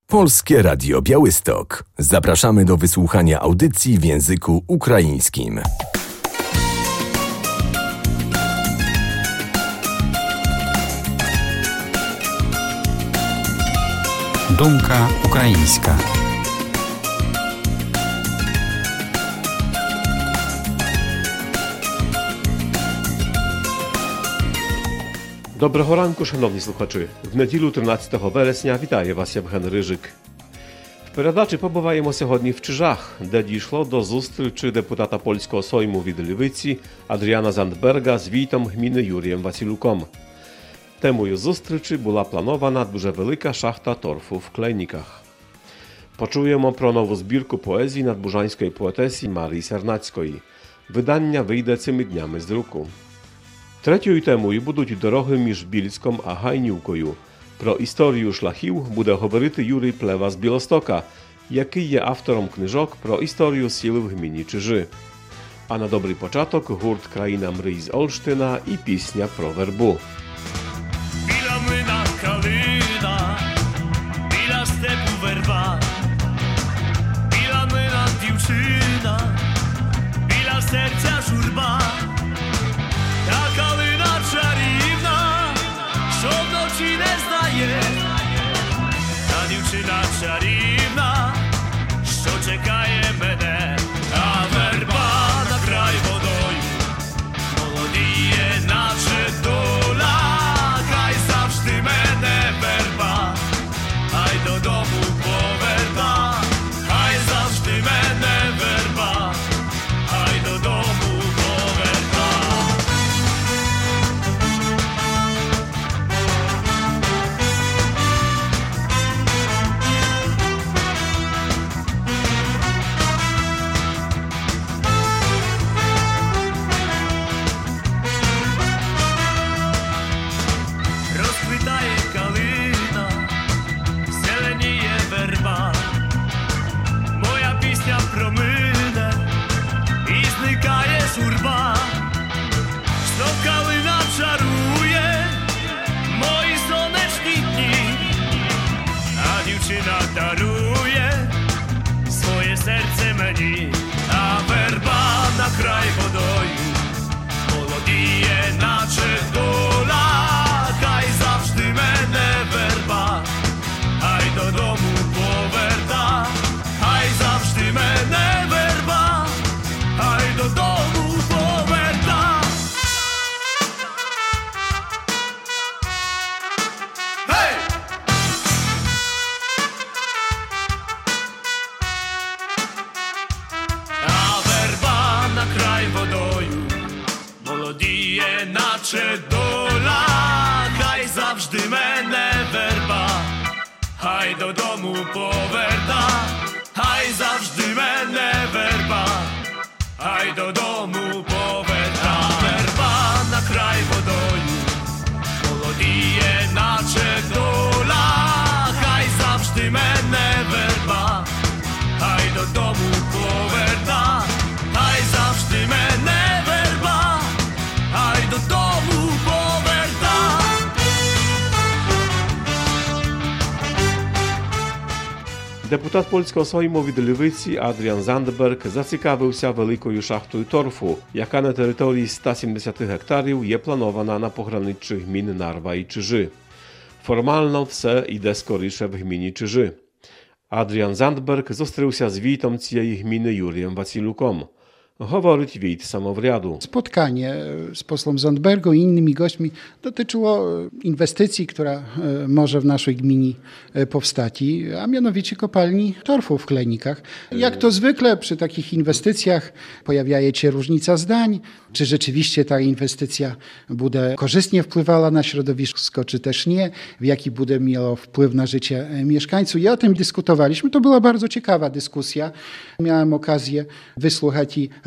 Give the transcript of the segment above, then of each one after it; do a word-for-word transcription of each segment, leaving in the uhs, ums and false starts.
Polskie Radio Białystok. Zapraszamy do wysłuchania audycji w języku ukraińskim. Думка українська. Доброго ранку, шановні слухачі. В неділю тринадцятого вересня вітає вас Євген Рижик. В передачі побуваємо сьогодні в Чижах, де дійшло до зустрічі депутата польського Сойму від Лівиці Адріана Зандберга з війтом гміни Юрієм Василюком. Темою зустрічі була планована дуже велика шахта торфу в Klejnikach. Почуємо про нову збірку поезії надбужанської поетесі Марії Сярнацької. Видання вийде цими днями з друку. Третьою темою будуть дороги між Більськом а Гайнівкою. Про історію шляхів буде говорити Юрій Плева з Білостока, який є автором книжок про історію сіл в гміні Чижи. А на добрий початок гурт «Країна мрій» з Олштина і пісня про вербу. Біля млина калина, біля степу верба, біля млина дівчина, біля серця журба. Та калина чарівна, що вночі не знає, та дівчина чарівна, що чекає мене, а верба на край водою молодіє, наче доля, хай завжди мене верба, хай додому поверта, хай завжди мене верба, хай додому поверта. Розквітає калина, зеленіє верба, моя пісня промине і зникає журба. Знов калина чарує мої сонячні дні, а дівчина дарує своє серце мені, а верба на край водою молодіє, наче доля, хай завжди мене верба, хай додому поверта, хай завжди мене верба, хай додому поверта. Гей! А верба на край водою молодіє, наче доля, хай завжди мене верба, хай додому поверта, хай завжди мене верба, хай додому поверта. Верба на край водою молодіє, наче доля, хай завжди мене верба, хай додому поверта, хай завжди мене верба, хай додому поверта. Депутат польського Сойму від Лівиці Адріан Зандберг зацікавився великою шахтою торфу, яка на території ста сімдесят гектарів є планована на пограниччі гмін Нарва і Чижи. Формально все йде скоріше в гміні Чижи. Адріан Зандберг зустрівся з війтом цієї гміни Юрієм Василюком. Говорить wójt Samowriadu. Spotkanie z posłem Zandbergą i innymi gośćmi dotyczyło inwestycji, która może w naszej gminie powstać, a mianowicie kopalni torfu w Klejnikach. Jak to zwykle przy takich inwestycjach pojawia się różnica zdań, czy rzeczywiście ta inwestycja będzie korzystnie wpływała na środowisko, czy też nie, w jaki będzie miała wpływ na życie mieszkańców. I o tym dyskutowaliśmy. To była bardzo ciekawa dyskusja. Miałem okazję wysłuchać i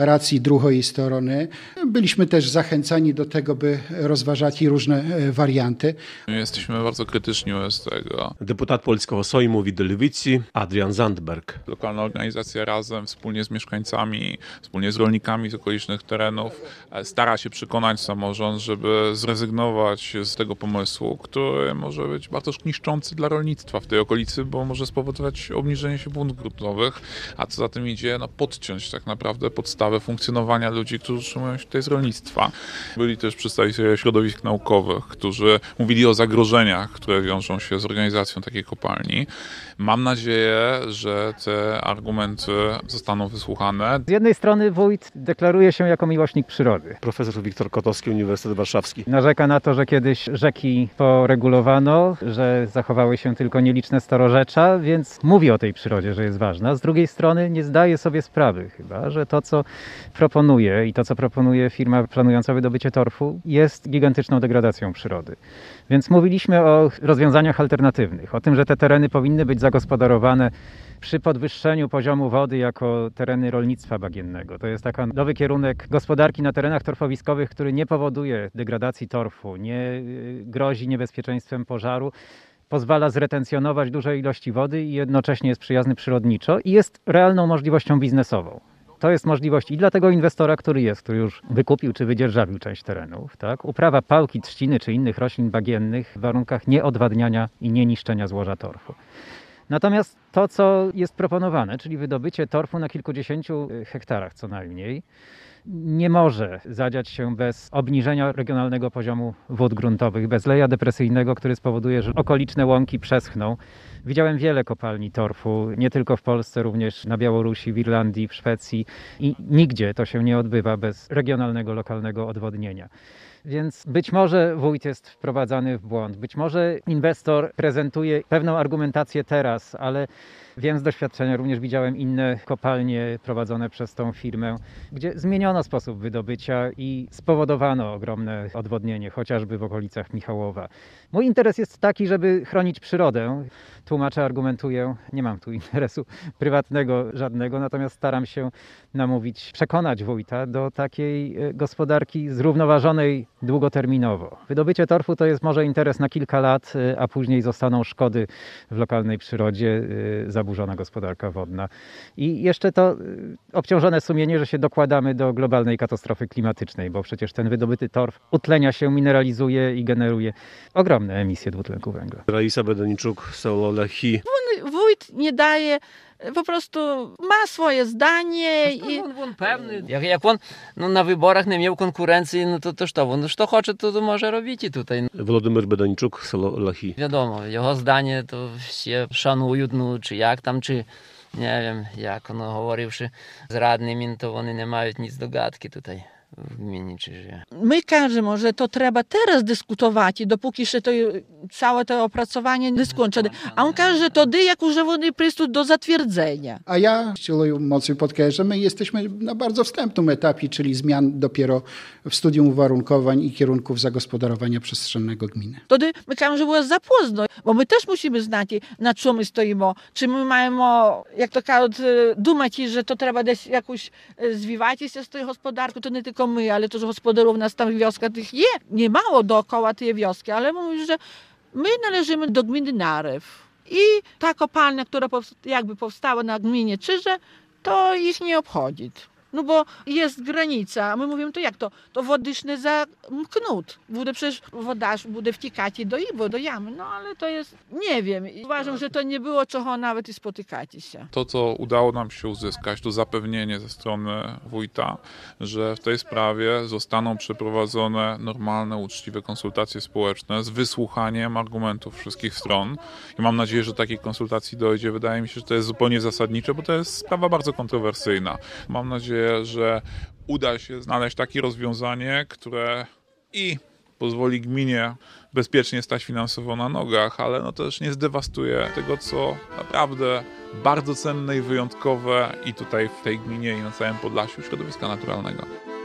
racji drugiej strony. Byliśmy też zachęcani do tego, by rozważać i różne warianty. My jesteśmy bardzo krytyczni wobec tego. Deputat Polskiego Sejmu від Lewicy Adrian Zandberg. Lokalna organizacja Razem wspólnie z mieszkańcami, wspólnie z rolnikami z okolicznych terenów stara się przekonać samorząd, żeby zrezygnować z tego pomysłu, który może być bardzo niszczący dla rolnictwa w tej okolicy, bo może spowodować obniżenie się błąd gruntowych, a co za tym idzie, no, podciąć tak naprawdę podstawę funkcjonowania ludzi, którzy utrzymują się tutaj z rolnictwa. Byli też przedstawiciele środowisk naukowych, którzy mówili o zagrożeniach, które wiążą się z organizacją takiej kopalni. Mam nadzieję, że te argumenty zostaną wysłuchane. Z jednej strony wójt deklaruje się jako miłośnik przyrody. Profesor Wiktor Kotowski, Uniwersytet Warszawski. Narzeka na to, że kiedyś rzeki poregulowano, że zachowały się tylko nieliczne starorzecza, więc mówi o tej przyrodzie, że jest ważna. Z drugiej strony nie zdaje sobie sprawy chyba, że to, co proponuje i to, co proponuje firma planująca wydobycie torfu, jest gigantyczną degradacją przyrody. Więc mówiliśmy o rozwiązaniach alternatywnych, o tym, że te tereny powinny być zagospodarowane przy podwyższeniu poziomu wody jako tereny rolnictwa bagiennego. To jest taki nowy kierunek gospodarki na terenach torfowiskowych, który nie powoduje degradacji torfu, nie grozi niebezpieczeństwem pożaru, pozwala zretencjonować duże ilości wody i jednocześnie jest przyjazny przyrodniczo i jest realną możliwością biznesową. To jest możliwość i dla tego inwestora, który jest, który już wykupił czy wydzierżawił część terenów. Tak? Uprawa pałki, trzciny czy innych roślin bagiennych w warunkach nieodwadniania i nieniszczenia złoża torfu. Natomiast to, co jest proponowane, czyli wydobycie torfu na kilkudziesięciu hektarach co najmniej, nie może zadziać się bez obniżenia regionalnego poziomu wód gruntowych, bez leja depresyjnego, który spowoduje, że okoliczne łąki przeschną. Widziałem wiele kopalni torfu, nie tylko w Polsce, również na Białorusi, w Irlandii, w Szwecji i nigdzie to się nie odbywa bez regionalnego, lokalnego odwodnienia. Więc być może wójt jest wprowadzany w błąd, być może inwestor prezentuje pewną argumentację teraz, ale wiem z doświadczenia, również widziałem inne kopalnie prowadzone przez tą firmę, gdzie zmieniono sposób wydobycia i spowodowano ogromne odwodnienie, chociażby w okolicach Michałowa. Mój interes jest taki, żeby chronić przyrodę. Tłumaczę, argumentuję, nie mam tu interesu prywatnego żadnego, natomiast staram się namówić, przekonać wójta do takiej gospodarki zrównoważonej długoterminowo. Wydobycie torfu to jest może interes na kilka lat, a później zostaną szkody w lokalnej przyrodzie, zaburzona gospodarka wodna. I jeszcze to obciążone sumienie, że się dokładamy do globalnej katastrofy klimatycznej, bo przecież ten wydobyty torf utlenia się, mineralizuje i generuje ogromne emisje dwutlenku węgla. Raisa Bedeniczuk, Solo Lechi. Wójt nie daje, po prostu ma swoje zdanie. I... On, on pewny. Jak, jak on no, na wyborach nie miał konkurencji, no to, to co? On co chce, to, to może robić i tutaj. Władimir Bedeniczuk, Solo Lechi. Wiadomo, jego zdanie to się szanują, no, czy jak tam, czy nie wiem, jak on говоривши z radnymi, to oni nie mają nic do gadki tutaj. W gminie, czy że... My кажемо, że to trzeba teraz dyskutować i dopóki jeszcze to, całe to opracowanie nie skończone. A on każe, że wtedy, jak już oni przyjdą do zatwierdzenia. A ja chciałbym mocno podkreślić, że my jesteśmy na bardzo wstępnym etapie, czyli zmian dopiero w studium uwarunkowań i kierunków zagospodarowania przestrzennego gminy. Wtedy my кажемо, że było za późno, bo my też musimy znać, na czym my stoimy. Czy my mamy, jak to кажуть, думać, że to trzeba dać jakoś zwiwać się z tej gospodarki, to nie tylko my, ale to, że gospodarów nas tam wioska tych je, nie mało dookoła tej wioski, ale mówisz, że my należymy do gminy Narew i ta kopalnia, która jakby powstała na gminie Czyże, to ich nie obchodzi. No bo jest granica, a my mówimy, to jak to? To wodyszny zamknąć. Bude przecież wodarz bude wtykać do ibo, do jamy, no ale to jest, nie wiem. I uważam, że to nie było czego nawet i spotykać się. To, co udało nam się uzyskać, to zapewnienie ze strony wójta, że w tej sprawie zostaną przeprowadzone normalne, uczciwe konsultacje społeczne z wysłuchaniem argumentów wszystkich stron. I mam nadzieję, że takiej konsultacji dojdzie. Wydaje mi się, że to jest zupełnie zasadnicze, bo to jest sprawa bardzo kontrowersyjna. Mam nadzieję, że uda się znaleźć takie rozwiązanie, które i pozwoli gminie bezpiecznie stać finansowo na nogach, ale no też nie zdewastuje tego, co naprawdę bardzo cenne i wyjątkowe i tutaj w tej gminie i na całym Podlasiu środowiska naturalnego.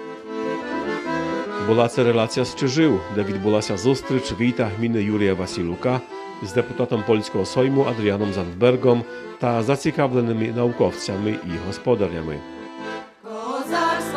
Була це релація з Чижів, де відбулася зустріч війта гміни Юрія Василюка з депутатом Польського Сойму Адріаном Зандбергом та зацікавленими науковцями і господарями. Козацтво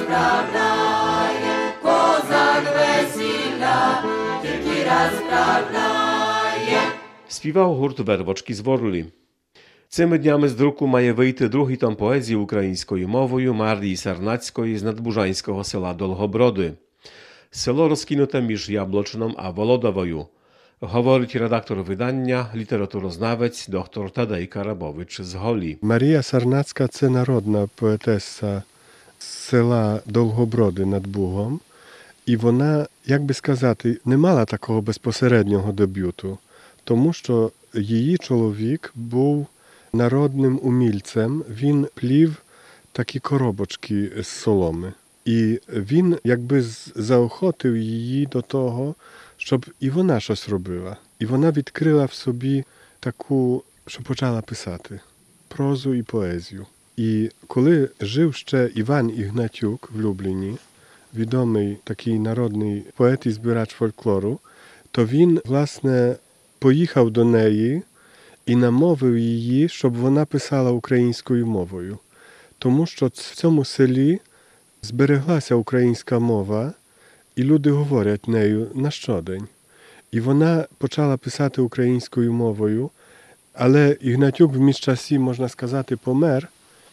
справляє, козак весілля, тільки раз справляє. Співав гурт «Вервочки з Ворлі». Цими днями з друку має вийти другий том поезії українською мовою Марії Сарнацької з надбужанського села Долгоброди. Село розкинуте між Яблочном а Володовою, говорить редактор видання, літературознавець доктор Тадей Карабович з Голі. Марія Сарнацька – це народна поетеса з села Довгоброди над Бугом. І вона, як би сказати, не мала такого безпосереднього дебюту, тому що її чоловік був народним умільцем, він плів такі коробочки з соломи. І він якби заохотив її до того, щоб і вона щось робила. І вона відкрила в собі таку, що почала писати прозу і поезію. І коли жив ще Іван Ігнатюк в Любліні, відомий такий народний поет і збирач фольклору, то він, власне, поїхав до неї і намовив її, щоб вона писала українською мовою. Тому що в цьому селі збереглася українська мова, і люди говорять нею на щодень. І вона почала писати українською мовою, але Ігнатюк в міжчасі, можна сказати, помер,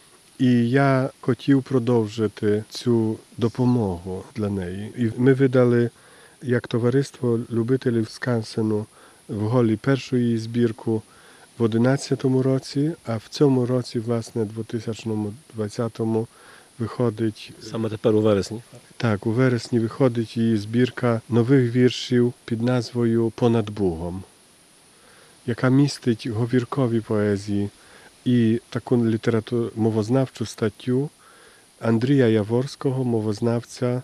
і я хотів продовжити цю допомогу для неї. І ми видали, як товариство любителів скансену в Голі, першу її збірку в одинадцятому році, а в цьому році, власне, в дві тисячі двадцятому виходить... Саме тепер у вересні? Так, у вересні виходить її збірка нових віршів під назвою «Понад Бугом», яка містить говіркові поезії і таку літературу, мовознавчу статтю Андрія Яворського, мовознавця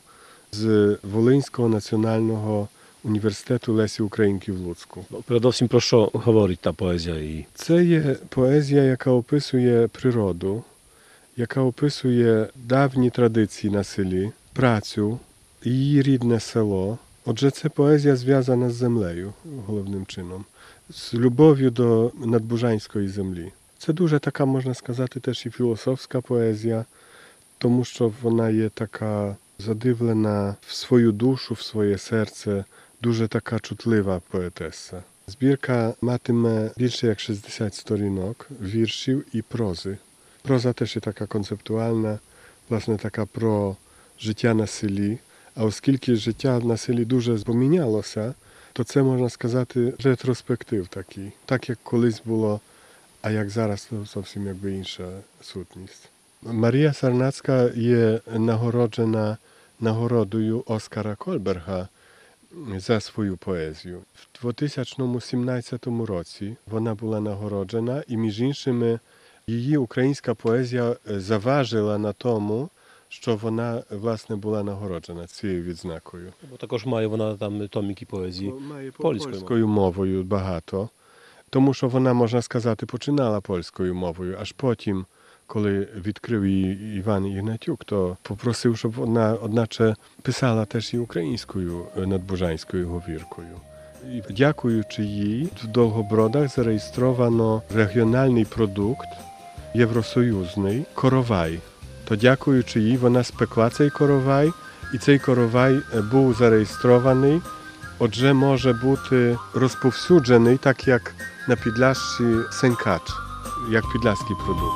з Волинського національного університету Лесі Українки в Луцьку. Передовсім про що говорить та поезія? Це є поезія, яка описує природу, яка описує давні традиції на селі, працю, її рідне село. Отже, це поезія зв'язана з землею, головним чином, з любов'ю до надбужанської землі. Це дуже така, можна сказати, теж і філософська поезія, тому що вона є така задивлена в свою душу, в своє серце, дуже така чутлива поетеса. Збірка матиме більше як шістдесят сторінок, віршів і прози. Проза теж є така концептуальна, власне, така про життя на селі. А оскільки життя на селі дуже помінялося, то це, можна сказати, ретроспектив такий. Так, як колись було, а як зараз, то зовсім якби інша сутність. Марія Сарнацька є нагороджена нагородою Оскара Кольберга за свою поезію. В дві тисячі сімнадцятому році вона була нагороджена, і, між іншими, її українська поезія заважила на тому, що вона, власне, була нагороджена цією відзнакою. Бо також має вона там томіки поезії має польською, польською мовою багато. Тому що вона, можна сказати, починала польською мовою, аж потім, коли відкрив її Іван Ігнатюк, то попросив, щоб вона, одначе, писала теж і українською надбужанською говіркою. І дякуючи їй, в Довгобродах зареєстровано регіональний продукт євросоюзний коровай. То дякуючи їй, вона спекла цей коровай, і цей коровай був зареєстрований, отже, може бути розповсюджений, так як на Підляшші сенкач, як підляський продукт.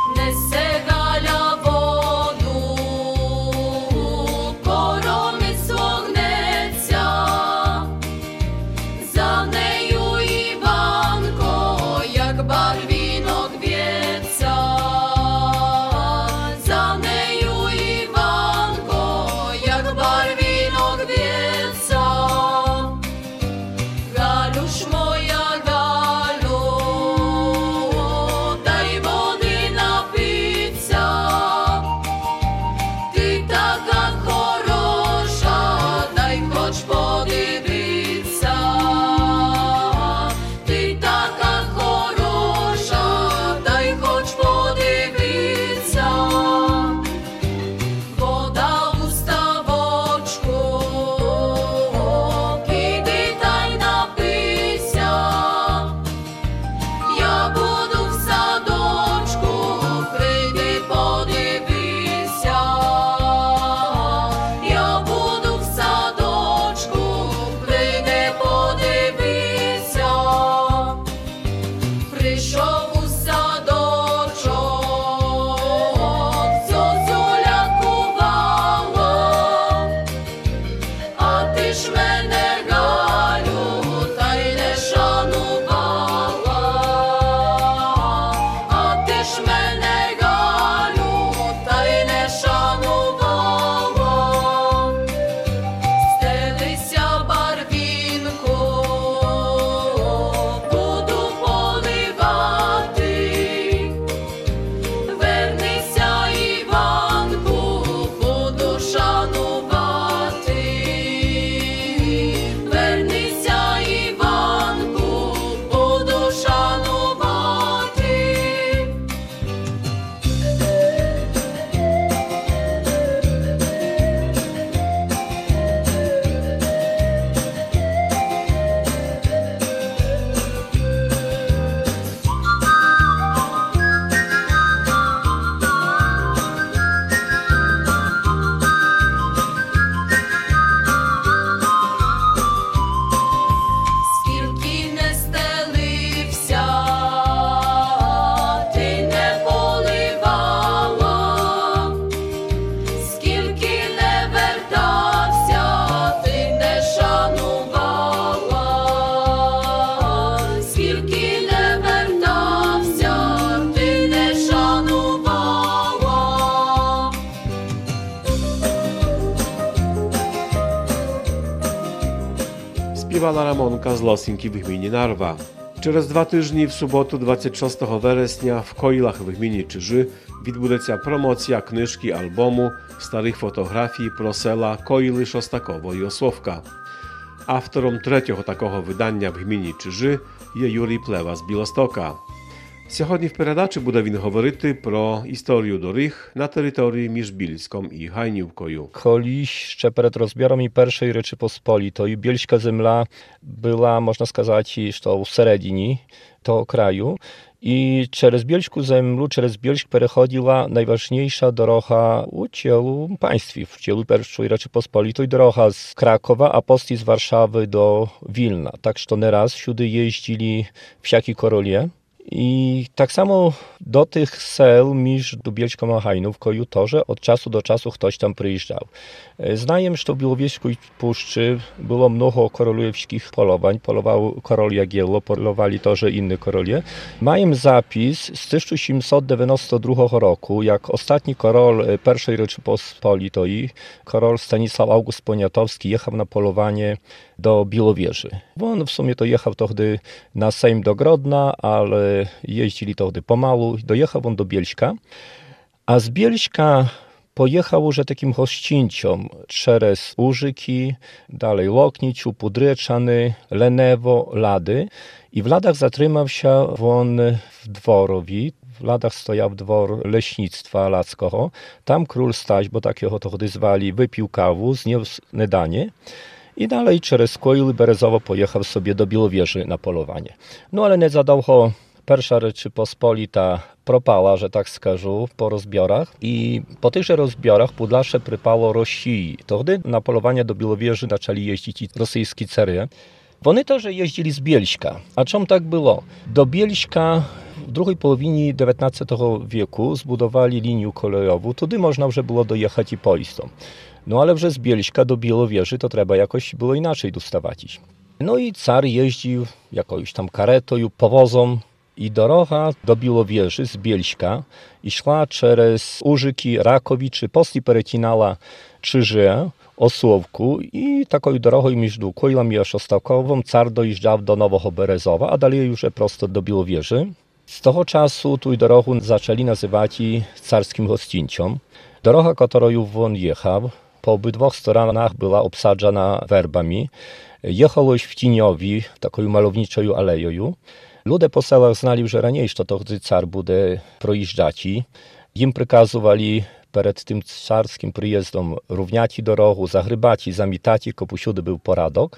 Несе Галя воду, коромисло гнеться, за нею Іванко, як барвінок б'ється, за нею Іванко, як барвінок б'ється. Галюш моя, Галю, дай води Spievala Ramonka z Losinki w gminie Narwa. Через два тижні в суботу, двадцять шостого вересня, в Коїлах в гміні Чижи відбудеться промоція книжки альбому старих фотографій про села Коїли, Шостаково і Осовка. Автором третього такого видання в гміні Чижи є Юрій Плева з Білостока. Сьогодні в передачі буде він говорити про історію доріг на території між Більськом і Гайнівкою. Колись ще перед розборами першої Rzeczypospolitej bielska земля była, można сказати, що у середині того краю. I przez Bielську землю, через Bielsk переходила najważniejsza droga u cielu państwi, w cielu pierwszej Rzeczypospolitej, droga z Krakowa, a posti z Warszawy do Wilna. Tak, że nieraz siudy jeździli wsiaki korolie. I tak samo do tych sel miż do Bielska a Hajnówkoju to, że od czasu do czasu ktoś tam przyjeżdżał. Znajem, że w Białowieskiej Puszczy było mnoho korolewskich polowań. Polował korol Jagiello, polowali to, że inne korolie. Mają zapis z tysiąc osiemset dziewięćdziesiątego drugiego roku, jak ostatni korol pierwszej Rzeczypospolitej, korol Stanisław August Poniatowski, jechał na polowanie do Białowieży. On w sumie to jechał wtedy na Sejm do Grodna, ale jeździli to wtedy pomału. Dojechał on do Bielska, a z Bielska pojechał już takim gościńcom przez Użyki, dalej Lokniczu, Pudryczany, Lenewo, Lady. I w Ladach zatrzymał się on w Dworowi. W Ladach stojał dwór leśnictwa ladzkiego. Tam król Staś, bo takiego to wtedy zwali, wypił kawu, zniósł danie. I dalej przez Koily Berezowo pojechał sobie do Białowieży na polowanie. No ale nie zadługo Pierwsza Rzeczypospolita propała, że tak skażu, po rozbiorach. I po tychże rozbiorach Podlasze przypało Rosji. To wtedy na polowanie do Białowieży zaczęli jeździć rosyjskie cary. Oni to, że jeździli z Bielska. A czym tak było? Do Bielska w drugiej połowinie dziewiętnastego wieku zbudowali linię kolejową. Tudy można już było dojechać i poistą. No ale że z Bielska do Białowieży to trzeba jakoś było inaczej dostawać. No i car jeździł jakąś tam karetą, powozą. I droga do Białowieży z Bielska i szła przez Użyki, Rakowiczy, posti perecinała Czyże, Osłowku i taką drogą między Koilami a Szostakową car dojeżdżał do Nowego Berezowa, a dalej już prosto do Białowieży. Z tego czasu tu drogę zaczęli nazywać carskim gościńcą. Droga, którą on jechał, po obydwu stronach była obsadzona werbami. Jechał w Ciniowi, w taką malowniczą aleją. Ludzie po selach znali, że raniejsze to gdy car bude projeżdżać. Im przykazywali przed tym carskim przyjezdem równiaci drogę, zagrybaci, zamitaci, kopusiudy był poradok.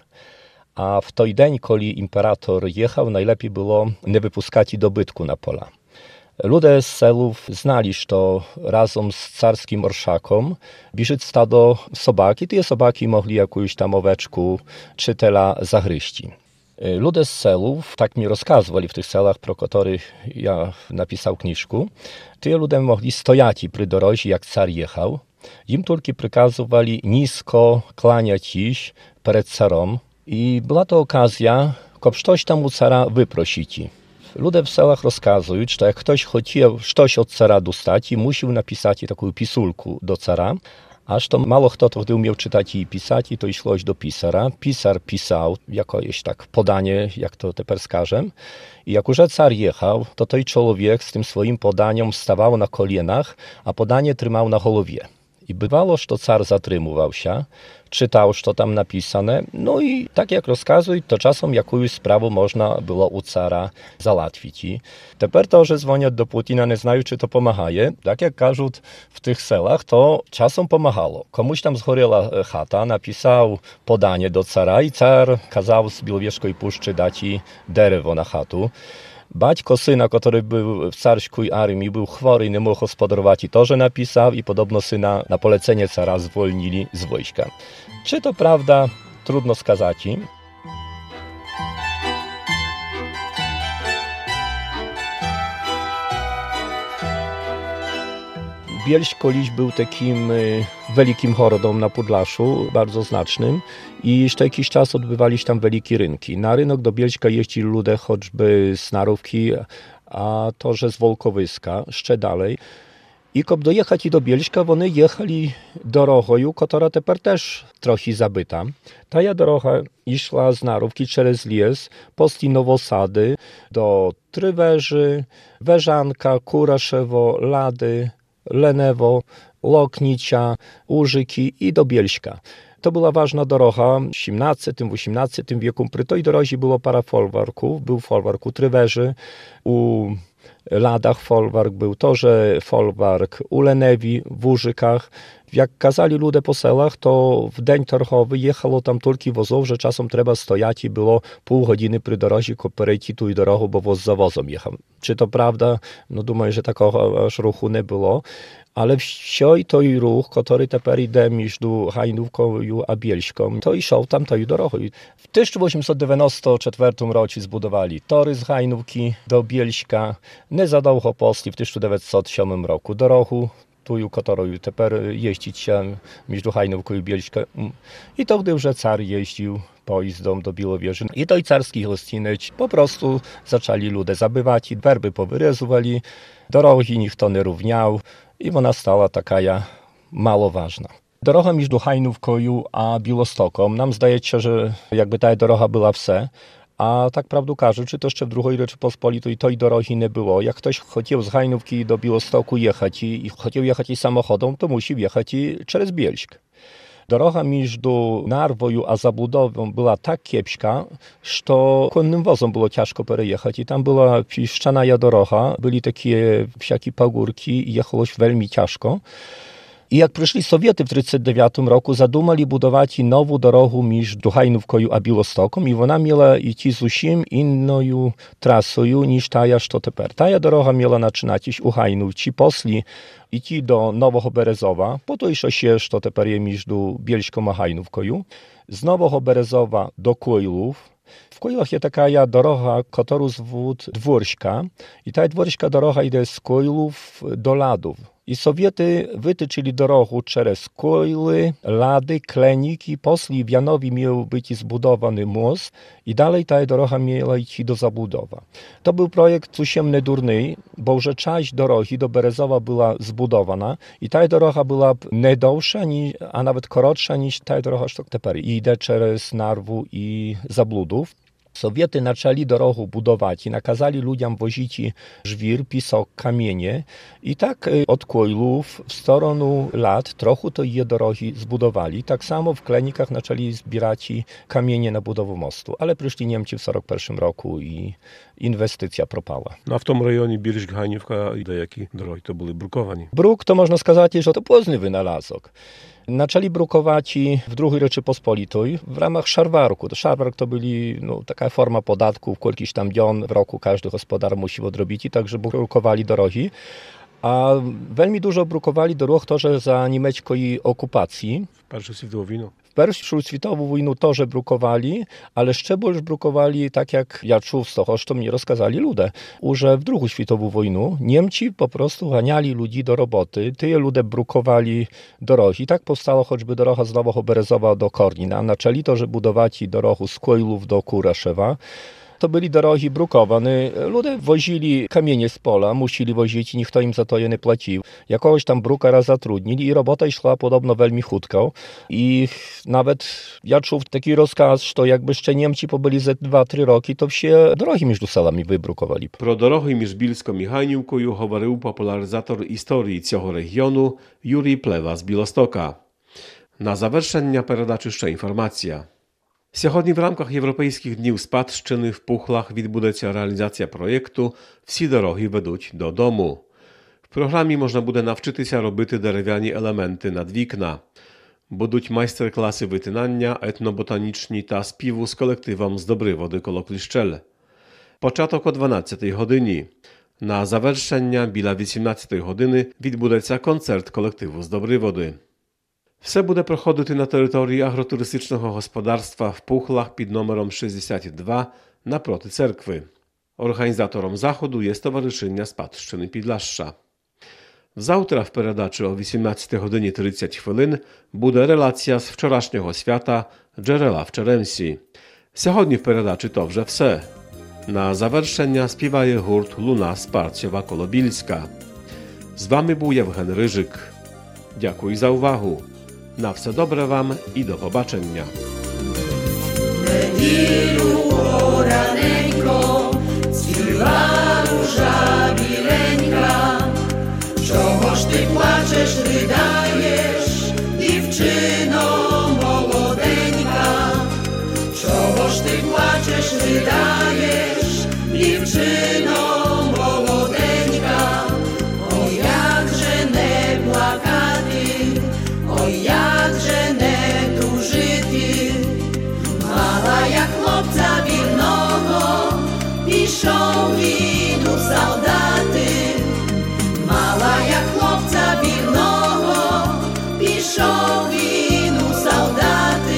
A w той dzień, kiedy imperator jechał, najlepiej było nie wypuskać dobytku na pola. Ludzie z selów znali, że razem z carskim orszakom bierzeć stado sobaki. Te sobaki mogli jakąś tam oweczku czy tela zagryźć. Ludzie z selów, tak mi rozkazywali w tych selach, pro których ja napisał kniżku, te ludzie mogli stojać przy drodze, jak car jechał. Im tylko przykazywali nisko klaniać iść przed carem. I była to okazja, żeby coś tam u cara wyprosić. Ludzie w selach rozkazują, że jak ktoś chciał coś od cara dostać, musiał napisać taką pisulkę do cara. Aż to mało kto to wtedy umiał czytać i pisać, i to szło do pisara. Pisar pisał jakoś tak podanie, jak to teraz skażem. I jak już car jechał, to ten człowiek z tym swoim podaniem stawał na kolenach, a podanie trzymał na głowie. I bywało, że car zatrzymywał się, czytał, co tam napisane, no i tak jak rozkazuj, to czasem jakąś sprawę można było u cara załatwić. I teraz to, że dzwonią do Putina, nie znają, czy to pomahaje. Tak jak każą w tych selach, to czasem pomagało. Komuś tam zgorela chata, napisał podanie do cara i car kazał z Białowieskiej Puszczy dać derewo na chatu. Baćko syna, który był w carskiej armii, był chory i nie mógł gospodarować, i to, że napisał, i podobno syna na polecenie cara zwolnili z wojska. Czy to prawda? Trudno skazać. Bielsk kiedyś był takim wielkim horodom na Podlaszu, bardzo znacznym, i jeszcze jakiś czas odbywali się tam wielkie rynki. Na rynek do Bielska jeździli ludzie choćby z Narówki, a to, że z Wolkowyska, jeszcze dalej. І щоб доїхати до Бєльська, вони їхали дорогою, яка тепер теж трохи забита. Та дорога йшла з Нарówki через ліс, після Новосади, до Tryweży, Weżanka, Kuraszewo, Lady, Lenewo, Loknica, Łużyki i do Bielska. To była ważna droga w siedemnastym, osiemnastym wieku. Przy tej drodze było parę folwarków. Był folwark u Tryweży, u Ladach folwark, był torze folwark u Lenewi, w Łużykach. Jak kazali ludzie po selach, to w dzień torchowy jechało tam tyle wozów, że czasem trzeba stojać i było pół godziny przy drodze, by przejść tu i drogę, bo woz za wozem jechał. Czy to prawda? No думаю, że takiego aż ruchu nie było. Ale wsioj to i ruch, który teraz idzie między Hajnówką a Bielską, to i szał tam to i drogą. W tysiąc osiemset dziewięćdziesiątym czwartym roku zbudowali tory z Hajnówki do Bielska. Nie za długo poszli w tysiąc dziewięćset siódmym roku drogą, tu, którą teraz jeździć się między Hajnówką i Bielską. I to gdy już car jeździł pojazdem do Białowieży. I to i carski hostinec po prostu zaczęli ludzie zabywać, werby powyrezowali, drogi nikt nie równiał. I ona stała taka mało ważna. Droga między Hajnówką a Białostoką, nam zdaje się, że jakby ta droga była wse, a tak prawdę każe, czy to jeszcze w drugiej Rzeczypospolitej tej drogi nie było. Jak ktoś chciał z Hajnówki do Białostoku jechać i, i chciał jechać i samochodem, to musi jechać i przez Bielsk. Droga między Narwą a Zabudową była tak kiepska, że konnym wozom było ciężko przejechać. I tam była pieszczana droga, byli takie wszelkie pagórki i jechało się veľmi ciężko. I jak przyszli Sowiety w tysiąc dziewięćset trzydziestym dziewiątym roku, zadumali budować nową drogę między Hajnówką a Białostoką i ona miała iść zupełnie inną trasą niż ta, co teraz. Ta droga miała zaczynać się u Hajnówki, później iść do Nowego Berezowa, po to jeszcze się, co teraz jest między Bielską a Hajnówką, z Nowego Berezowa do Kojlów. W Kojlach jest taka droga, którą zwał Dworska, i ta dworska droga idzie z Kojlów do Ladów. I Sowiety wytyczyli drogę przez Kojly, Lady, Kleniki, później w Janowie miał być zbudowany most i dalej ta droga miała iść do Zabudowa. To był projekt zupełnie durny, bo że część drogi do Berezowa była zbudowana i ta droga była nie dłuższa, a nawet krótsza niż ta droga, co teraz idzie przez Narwę i Zabludów. Sowiety zaczęli drogę budować i nakazali ludziom wozić żwir, pisok, kamienie. I tak od Kojlów w stronę Lad trochę to je drogi zbudowali. Tak samo w Klenikach zaczęli zbierać kamienie na budowę mostu. Ale przyszli Niemcy w tysiąc dziewięćset czwartym roku i inwestycja propała. No a w tym rejonie Bielsk, Hajnówka i do jakiej drogi to były brukowani? Bruk to można сказать, że to pozdny wynalazek. Zaczęli brukować w drugiej Rzeczypospolitej w ramach szarwarku. To szarwark to byli no, taka forma podatków, kolkiś tam dzion w roku każdy gospodar musi odrobić i także brukowali drogi. A veľmi dużo brukowali dróg to, że za niemieckiej okupacji. Pierwszą światową wojną. Pierwszą światową wojną to, że brukowali, ale szczególnie brukowali tak jak ja czuł z toho, co mi rozkazali ludzie. Że w drugą światową wojnę Niemcy po prostu ganiali ludzi do roboty. Tyje ludzie brukowali drogi. Tak powstała choćby droga z Nowego Berezowa do Kornina. Zaczęli to, że budować drogę z Kojlów do Kuraszewa. To byli drogi brukowane. Ludzie wozili kamienie z pola, musieli wozić i nikt im za to je nie płacił. Jakoś tam brukara zatrudnili i robota szła podobno veľmi chutko. I nawet ja czuł taki rozkaz, że jakby jeszcze Niemcy pobyli ze dwa trzy roki, to się drogi między selami wybrukowali. Pro dorogi między Bielską i Hajnówką mówił popularyzator historii tego regionu Jurij Plewa z Białostoka. Na zaвершення передачі ще інформація. Сьогодні в рамках Європейських днів спадщини в Пухлах відбудеться реалізація проєкту «Всі дороги ведуть додому». В програмі можна буде навчитися робити дерев'яні елементи над вікна. Будуть майстер-класи витинання, етноботанічні та співу з колективом з Добриводи коло Кліщель. Початок о дванадцятій годині. На завершення біля вісімнадцятої години відбудеться концерт колективу з Добриводи. Все буде проходити на території агротуристичного господарства в Пухлах під номером шістдесят два напроти церкви. Організатором заходу є Товаришення спадщини Підляшша. Завтра в передачі о вісімнадцятій годині тридцять хвилин буде релація з вчорашнього свята «Джерела в Черемсі». Сьогодні в передачі то вже все. На завершення співає гурт «Луна Спарцьова Колобільська». З вами був Євген Рижик. Дякую за увагу. На все добре вам і до побачення. Неділю пораненько цвіла ружа біленька. Чого ж ти плачеш, ридаєш, дівчино молоденька? Чого ж ти плачеш, ридаєш, дівчино молоденька? Ой, як же не плакати, ой, як же не тужити. Мала я хлопця вірного, пішов він у солдати. Мала я хлопця вірного, пішов він у солдати.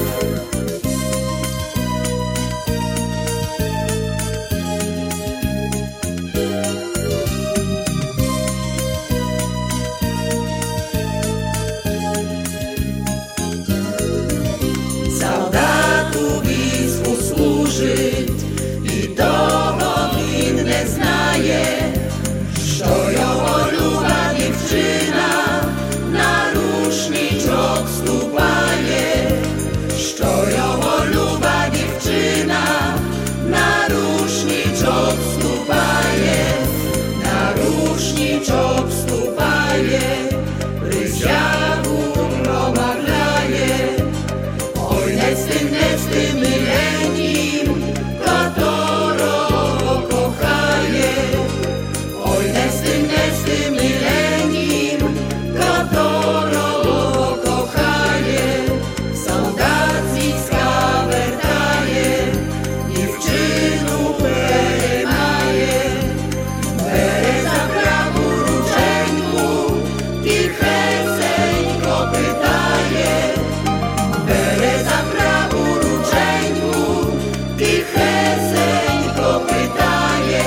Солдат у війську служить, і того він не знає, що його люба дівчина на рушничок ступає, що його люба дівчина на рушничок ступає, на рушничок ступає, присягу промовляє. Ой, не стим, не стим, миленьким, которого кохає. Ой, не стим, не стим, миленьким, которого кохає. Солдат з війська вертає, дівчину переймає, бере за праву рученьку, тихесенько питає. Бере за праву рученьку, тихесенько питає.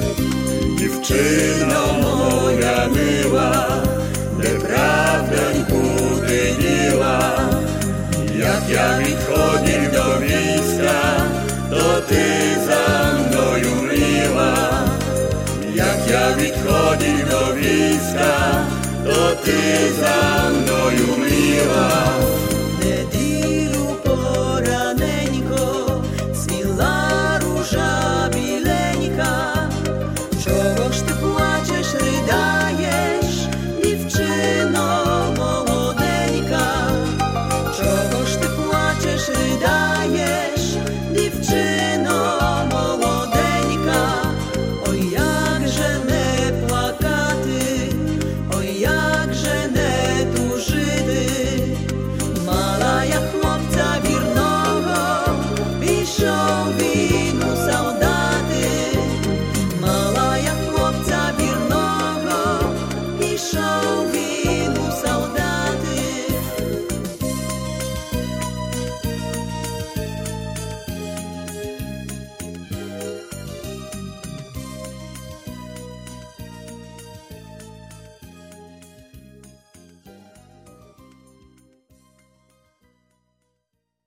Дівчино моя мила, неправдоньку